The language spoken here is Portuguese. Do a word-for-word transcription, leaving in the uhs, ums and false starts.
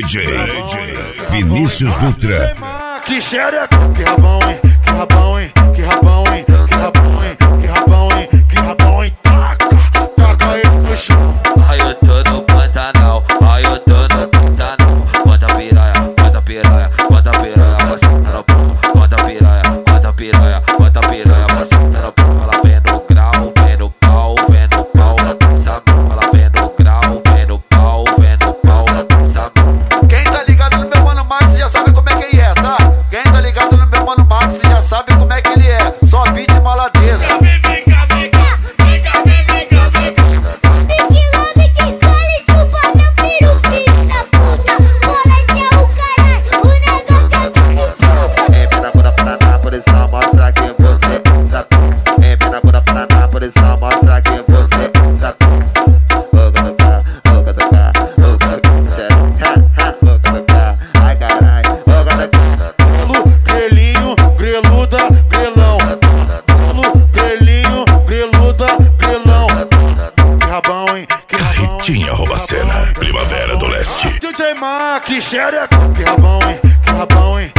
J Vinícius Dutra. Que xereca, que rabão, hein? Que rabão, hein? Que rabão, hein? Que rabão, hein? Que rabão, hein? Que rabão, hein? Taca, taca ele no chão. Ai, eu tô no Pantanal, ai, eu tô no Pantanal. Bota piranha, bota piranha, bota piranha, você tá no pão. Bota piranha, bota piranha, bota piranha, você tá no pão. Ela vem no grau, vem no pau, vem no pau, sabe? Ela vem no grau, vem no pau, vem no pau, sabe? Quem tá ligado no meu mano Max já sabe como é que ele é, tá? Quem tá ligado no meu mano Max já sabe como é que ele é. Só beat e maladeza. Mostra que você sacou. Empina a bunda pra Nápoles, mostra que você sacou. Ô catucar, ô catucar, ô catucar, ô catucar, ai carai, ô catucar. Grelo, grelinho, greluda, grelão. Grelo, grelinho, greluda, grelão. Que rabão, hein? Que rabão, Ritinha Robacena, Primavera do Leste. D J Mac, xereca, que rabão, hein? Que rabão, hein?